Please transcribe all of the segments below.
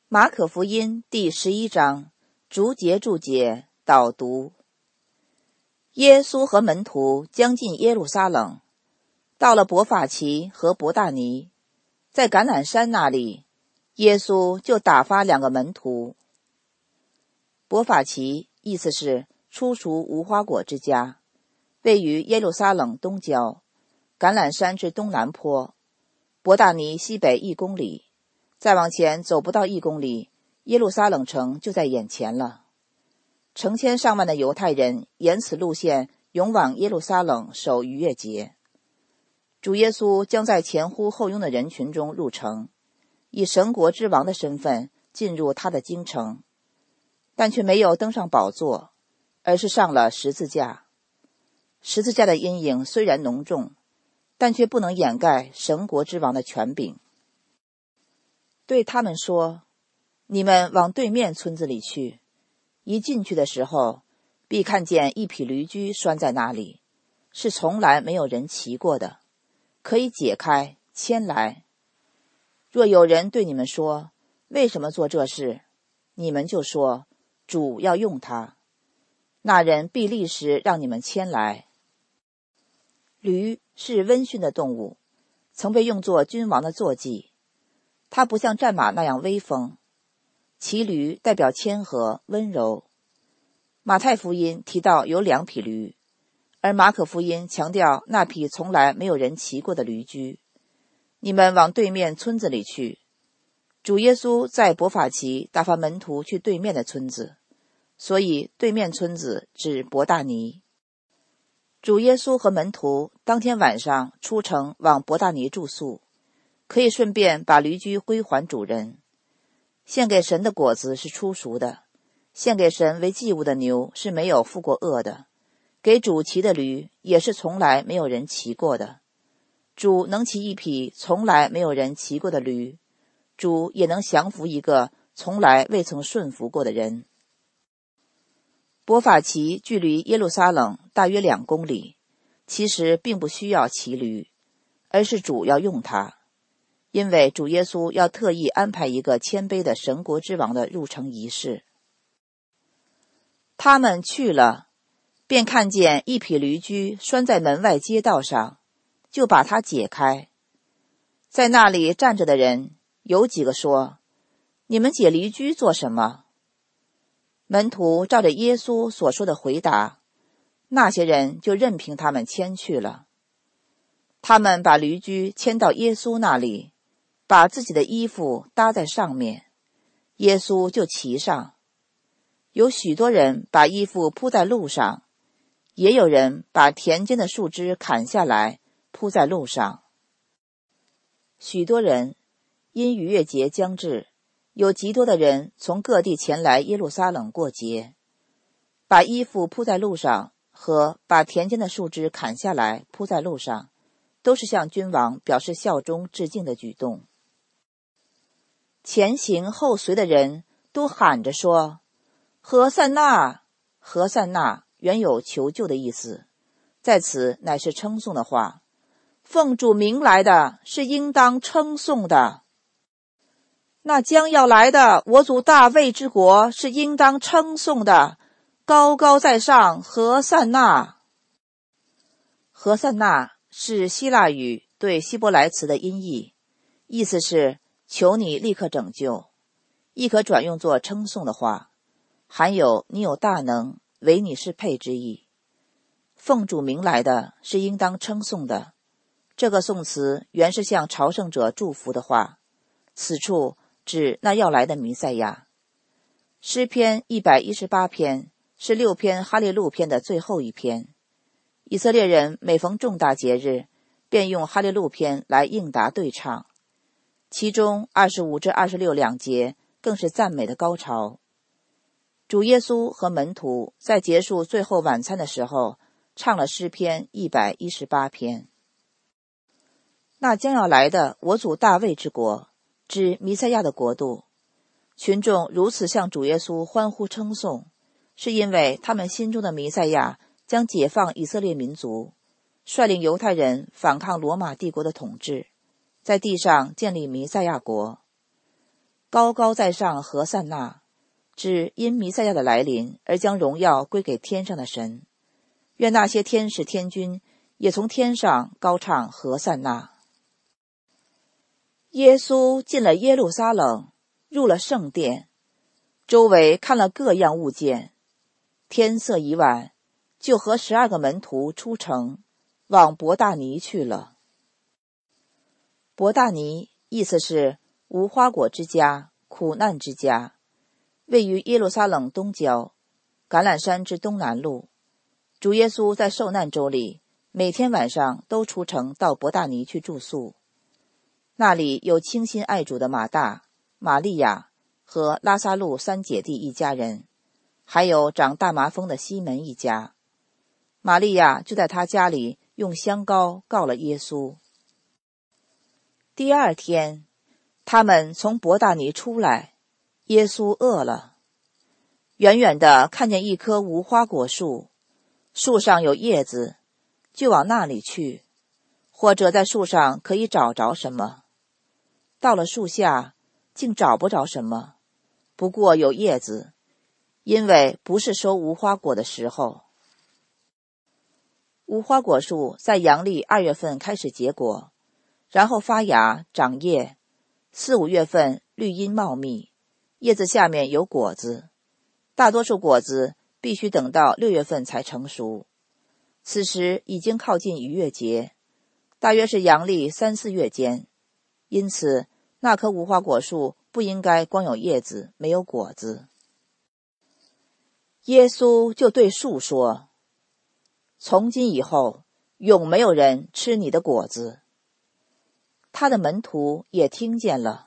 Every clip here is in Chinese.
马可福音第11章，逐节导读。耶稣和门徒将近耶路撒冷，到了伯法其和伯大尼，在橄榄山那里，耶稣就打发2个门徒。伯法其意思是初熟无花果之家，位于耶路撒冷东郊，橄榄山之东南坡，伯大尼西北1公里，再往前走不到1公里，耶路撒冷城就在眼前了。成千上万的犹太人沿此路线涌往耶路撒冷守逾越节。主耶稣将在前呼后拥的人群中入城，以神国之王的身份进入他的京城，但却没有登上宝座，而是上了十字架。十字架的阴影虽然浓重，但却不能掩盖神国之王的权柄。对他们说，你们往对面村子里去，一进去的时候，必看见1匹驴驹拴在那里，是从来没有人骑过的，可以解开牵来。若有人对你们说，为什么做这事，你们就说，主要用它，那人必立时让你们牵来。驴是温驯的动物，曾被用作君王的坐骑，它不像战马那样威风，骑驴代表谦和温柔。马太福音提到有2匹驴，而马可福音强调那匹从来没有人骑过的驴驹。你们往对面村子里去。主耶稣在伯法其打发门徒去对面的村子，所以对面村子指伯大尼。主耶稣和门徒当天晚上出城往伯大尼住宿，可以顺便把驴驹归还主人。献给神的果子是初熟的，献给神为祭物的牛是没有负过恶的，给主骑的驴也是从来没有人骑过的。主能骑1匹从来没有人骑过的驴，主也能降服一个从来未曾顺服过的人。伯法其距离耶路撒冷大约2公里，其实并不需要骑驴，而是主要用它，因为主耶稣要特意安排一个谦卑的神国之王的入城仪式。他们去了，便看见1匹驴驹拴在门外街道上，就把它解开。在那里站着的人有几个说，你们解驴驹做什么？门徒照着耶稣所说的回答，那些人就任凭他们牵去了。他们把驴驹牵到耶稣那里，把自己的衣服搭在上面，耶稣就骑上。有许多人把衣服铺在路上，也有人把田间的树枝砍下来铺在路上。许多人因逾越节将至，有极多的人从各地前来耶路撒冷过节，把衣服铺在路上和把田间的树枝砍下来铺在路上，都是向君王表示效忠致敬的举动。前行后随的人都喊着说，何塞纳，何塞纳，原有求救的意思，在此乃是称颂的话，奉主名来的是应当称颂的。那将要来的我主大卫之国是应当称颂的，高高在上，何塞纳。何塞纳是希腊语对希伯来词的音译，意思是求你立刻拯救，亦可转用作称颂的话，含有你有大能，唯你是配之意。奉主名来的是应当称颂的，这个颂词原是向朝圣者祝福的话，此处指那要来的弥赛亚。诗篇118篇是6篇哈利路篇的最后一篇。以色列人每逢重大节日，便用哈利路篇来应答对唱，其中25至26两节更是赞美的高潮。主耶稣和门徒在结束最后晚餐的时候，唱了诗篇118篇。那将要来的我主大卫之国，指弥赛亚的国度。群众如此向主耶稣欢呼称颂，是因为他们心中的弥赛亚将解放以色列民族，率领犹太人反抗罗马帝国的统治，在地上建立弥赛亚国。 高高在上何散那，指因弥赛亚的来临而将荣耀归给天上的神。愿那些天使天君也从天上高唱何散那。耶稣进了耶路撒冷，入了圣殿，周围看了各样物件。天色已晚，就和12个门徒出城，往伯大尼去了。伯大尼意思是无花果之家，苦难之家，位于耶路撒冷东郊，橄榄山之东南路。主耶稣在受难周里，每天晚上都出城到伯大尼去住宿。那里有倾心爱主的马大、玛利亚和拉撒路3姐弟一家人，还有长大麻风的西门一家。玛利亚就在他家里用香膏告了耶稣。第二天，他们从伯大尼出来，耶稣饿了。远远地看见一棵无花果树，树上有叶子，就往那里去，或者在树上可以找着什么。到了树下，竟找不着什么，不过有叶子，因为不是收无花果的时候。无花果树在阳历2月份开始结果，然后发芽长叶，4、5月份绿荫茂密，叶子下面有果子。大多数果子必须等到6月份才成熟，此时已经靠近逾越节，大约是阳历3、4月间，因此那棵无花果树不应该光有叶子没有果子。耶稣就对树说：从今以后，永没有人吃你的果子。他的门徒也听见了。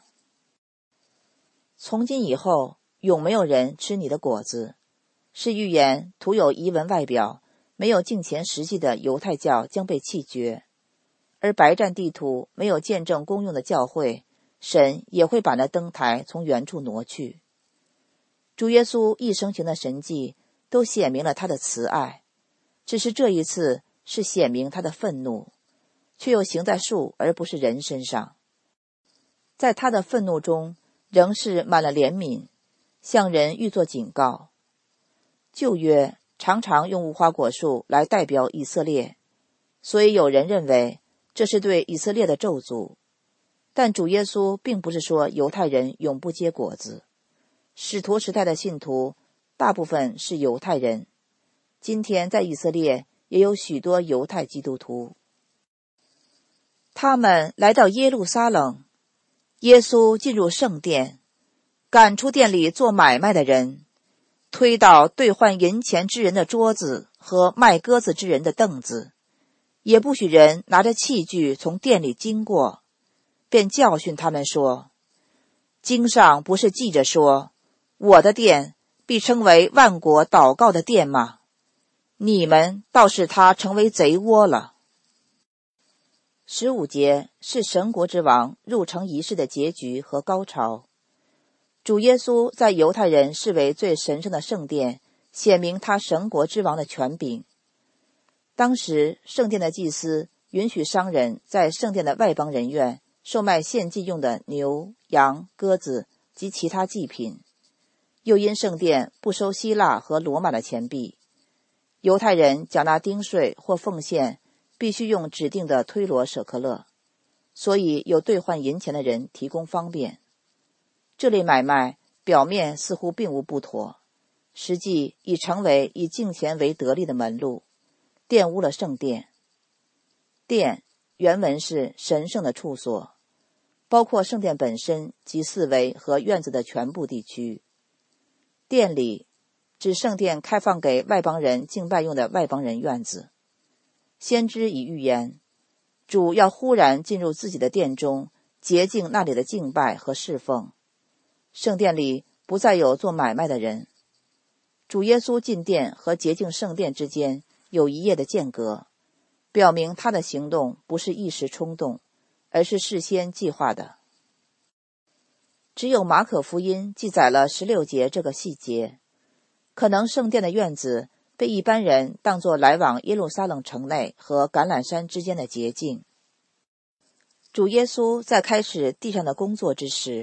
从今以后，永没有人吃你的果子，是预言徒有遗文外表，没有敬虔实际的犹太教将被弃绝，而白占地土没有见证公用的教会，神也会把那灯台从原处挪去。主耶稣一生行的神迹都显明了他的慈爱，只是这一次是显明他的愤怒，却又行在树而不是人身上。在他的愤怒中仍是满了怜悯，向人预作警告。旧约常常用无花果树来代表以色列，所以有人认为这是对以色列的咒诅。但主耶稣并不是说犹太人永不结果子，使徒时代的信徒大部分是犹太人，今天在以色列也有许多犹太基督徒。他们来到耶路撒冷，耶稣进入圣殿，赶出店里做买卖的人，推倒兑换银钱之人的桌子和卖鸽子之人的凳子，也不许人拿着器具从店里经过，便教训他们说：经上不是记着说，我的殿必称为万国祷告的殿吗？你们倒使它成为贼窝了。15节是神国之王入城仪式的结局和高潮。主耶稣在犹太人视为最神圣的圣殿，显明他神国之王的权柄。当时圣殿的祭司允许商人在圣殿的外邦人院售卖献祭用的牛、羊、鸽子及其他祭品，又因圣殿不收希腊和罗马的钱币，犹太人缴纳丁税或奉献必须用指定的推罗舍克勒，所以有兑换银钱的人提供方便。这类买卖表面似乎并无不妥，实际已成为以敬钱为得利的门路，玷污了圣殿。殿原文是神圣的处所，包括圣殿本身及四围和院子的全部地区。殿里指圣殿开放给外邦人敬拜用的外邦人院子。先知已预言，主要忽然进入自己的殿中，洁净那里的敬拜和侍奉。圣殿里不再有做买卖的人。主耶稣进殿和洁净圣殿之间有一夜的间隔，表明他的行动不是一时冲动，而是事先计划的。只有马可福音记载了16节这个细节，可能圣殿的院子被一般人当作来往耶路撒冷城内和橄榄山之间的捷径。主耶稣在开始地上的工作之时，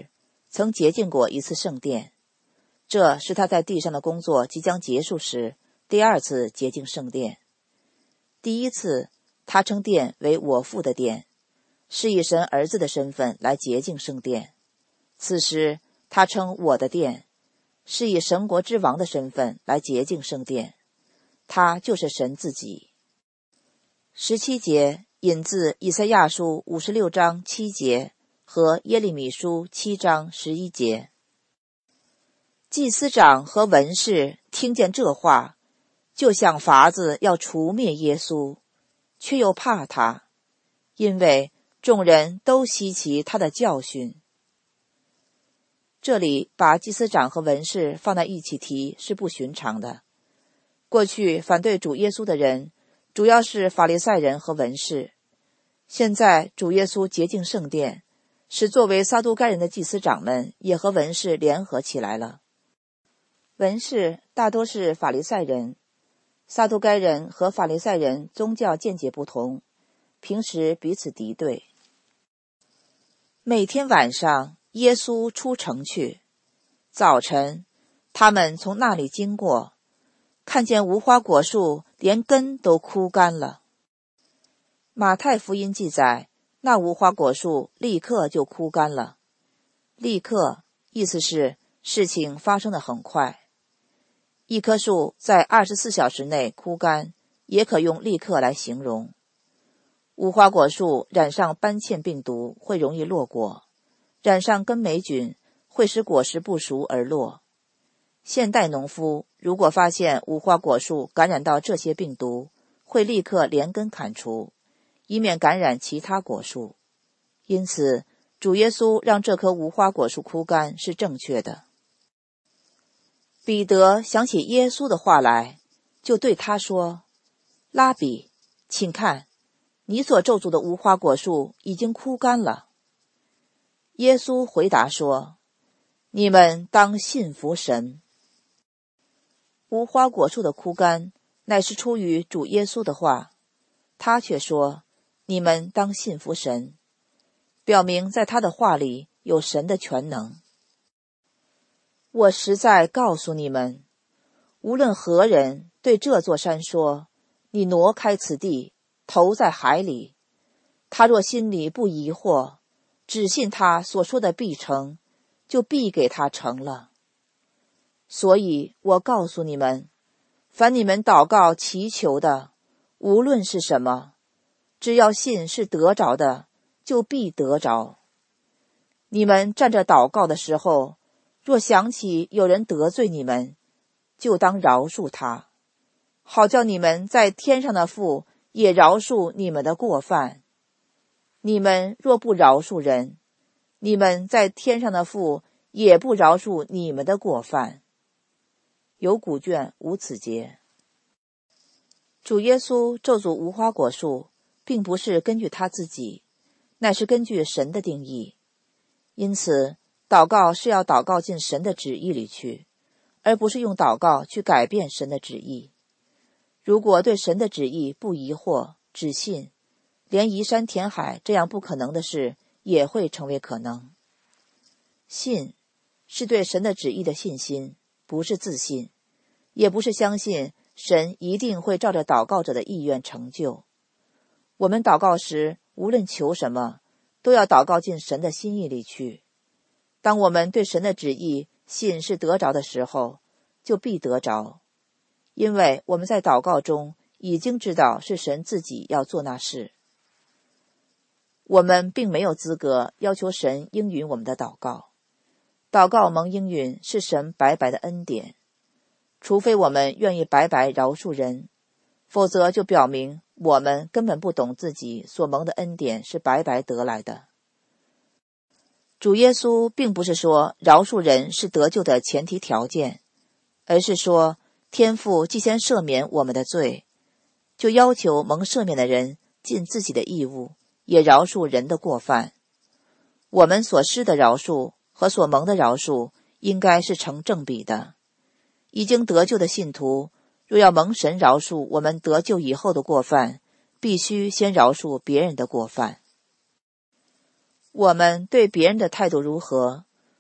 曾洁净过一次圣殿，这是他在地上的工作即将结束时第二次洁净圣殿。第一次，他称殿为我父的殿，是以神儿子的身份来洁净圣殿。此时他称我的殿，是以神国之王的身份来洁净圣殿，他就是神自己。17节引自以赛亚书56章7节和耶利米书7章11节。祭司长和文士听见这话，就想法子要除灭耶稣，却又怕他，因为众人都稀奇他的教训。这里把祭司长和文士放在一起提是不寻常的。过去反对主耶稣的人主要是法利赛人和文士，现在主耶稣洁净圣殿，使作为撒都该人的祭司长们也和文士联合起来了。文士大多是法利赛人，撒都该人和法利赛人宗教见解不同，平时彼此敌对。每天晚上耶稣出城去，早晨他们从那里经过，看见无花果树连根都枯干了。马太福音记载，那无花果树立刻就枯干了。立刻意思是事情发生得很快。一棵树在24小时内枯干，也可用立刻来形容。无花果树染上斑蘚病毒会容易落果，染上根霉菌会使果实不熟而落。现代农夫如果发现无花果树感染到这些病毒，会立刻连根砍除，以免感染其他果树。因此，主耶稣让这棵无花果树枯干是正确的。彼得想起耶稣的话来，就对他说：拉比，请看，你所咒诅的无花果树已经枯干了。耶稣回答说：你们当信服神。无花果树的枯干乃是出于主耶稣的话，他却说你们当信服神，表明在他的话里有神的全能。我实在告诉你们，无论何人对这座山说，你挪开此地，投在海里，他若心里不疑惑，只信他所说的必成，就必给他成了。所以我告诉你们，凡你们祷告祈求的，无论是什么，只要信是得着的，就必得着。你们站着祷告的时候，若想起有人得罪你们，就当饶恕他，好叫你们在天上的父也饶恕你们的过犯。你们若不饶恕人，你们在天上的父也不饶恕你们的过犯。有古卷无此节。主耶稣咒诅无花果树，并不是根据他自己，乃是根据神的定义。因此祷告是要祷告进神的旨意里去，而不是用祷告去改变神的旨意。如果对神的旨意不疑惑，只信，连移山填海这样不可能的事也会成为可能。信是对神的旨意的信心，不是自信，也不是相信神一定会照着祷告者的意愿成就。我们祷告时，无论求什么，都要祷告进神的心意里去。当我们对神的旨意信是得着的时候，就必得着，因为我们在祷告中已经知道是神自己要做那事。我们并没有资格要求神应允我们的祷告，祷告蒙应允是神白白的恩典，除非我们愿意白白饶恕人，否则就表明我们根本不懂自己所蒙的恩典是白白得来的。主耶稣并不是说饶恕人是得救的前提条件，而是说天父既先赦免我们的罪，就要求蒙赦免的人尽自己的义务，也饶恕人的过犯。我们所施的饶恕和所蒙的饶恕应该是成正比的。已经得救的信徒，若要蒙神饶恕我们得救以后的过犯，必须先饶恕别人的过犯。我们对别人的态度如何，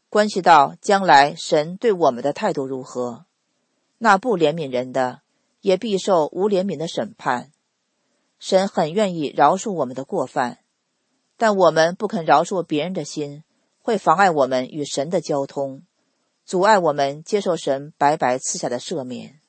关系到将来神对我们的态度如何。那不怜悯人的，也必受无怜悯的审判。神很愿意饶恕我们的过犯，但我们不肯饶恕别人的心，会妨碍我们与神的交通，阻碍我们接受神白白赐下的赦免。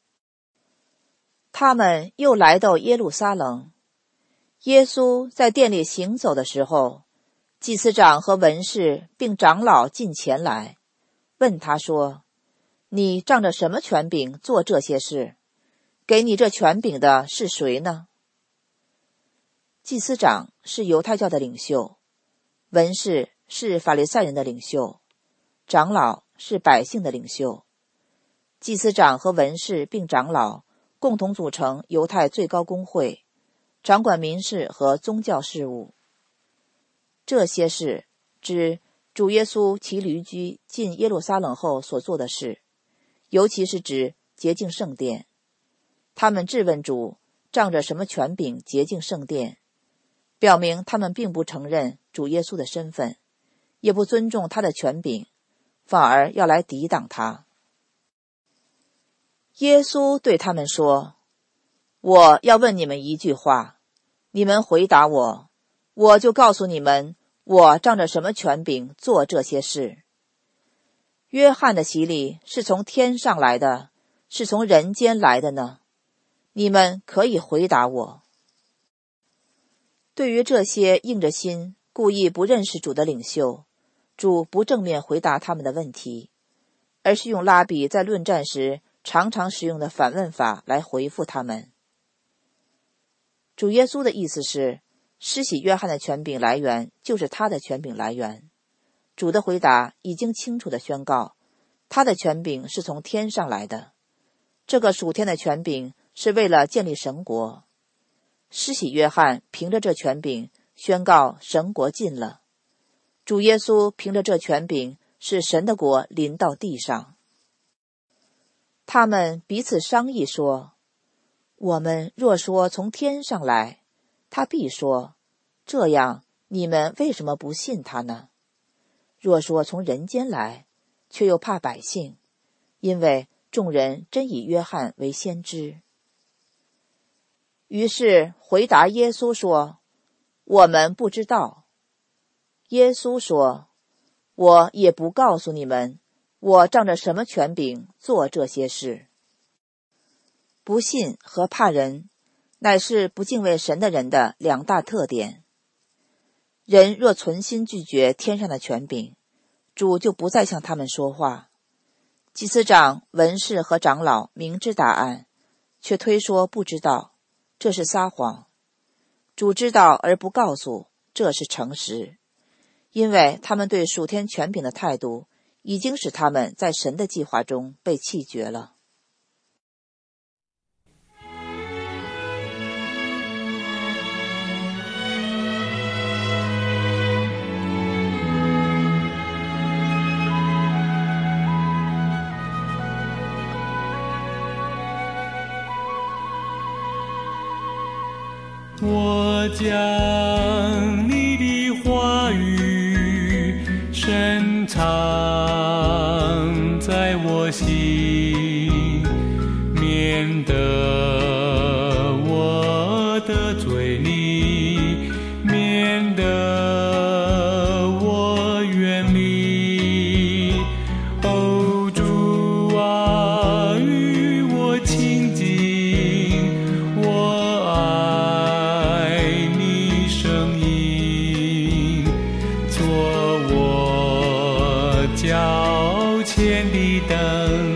他们又来到耶路撒冷。耶稣在殿里行走的时候，祭司长和文士并长老近前来，问他说：你仗着什么权柄做这些事？给你这权柄的是谁呢？祭司长是犹太教的领袖，文士是法利赛人的领袖，长老是百姓的领袖。祭司长和文士并长老共同组成犹太最高公会，掌管民事和宗教事务。这些事指主耶稣骑驴驹进耶路撒冷后所做的事，尤其是指洁净圣殿。他们质问主仗着什么权柄洁净圣殿，表明他们并不承认主耶稣的身份，也不尊重他的权柄，反而要来抵挡他。耶稣对他们说：我要问你们一句话，你们回答我，我就告诉你们，我仗着什么权柄做这些事。约翰的洗礼是从天上来的，是从人间来的呢？你们可以回答我。对于这些硬着心故意不认识主的领袖，主不正面回答他们的问题，而是用拉比在论战时常常使用的反问法来回复他们。主耶稣的意思是，施洗约翰的权柄来源就是他的权柄来源。主的回答已经清楚地宣告，他的权柄是从天上来的，这个属天的权柄是为了建立神国。施洗约翰凭着这权柄宣告神国近了，主耶稣凭着这权柄使神的国临到地上。他们彼此商议说：我们若说从天上来，他必说：这样你们为什么不信他呢？若说从人间来，却又怕百姓，因为众人真以约翰为先知。于是回答耶稣说：我们不知道。耶稣说：我也不告诉你们，我仗着什么权柄做这些事。不信和怕人，乃是不敬畏神的人的两大特点。人若存心拒绝天上的权柄，主就不再向他们说话。祭司长、文士和长老明知答案，却推说不知道，这是撒谎。主知道而不告诉，这是诚实，因为他们对属天权柄的态度已经使他们在神的计划中被弃绝了。 我将你的话语深藏在我心，免得我得罪你，免得我远离。哦，主啊，与我亲近，我爱你声音，做我脚前的灯。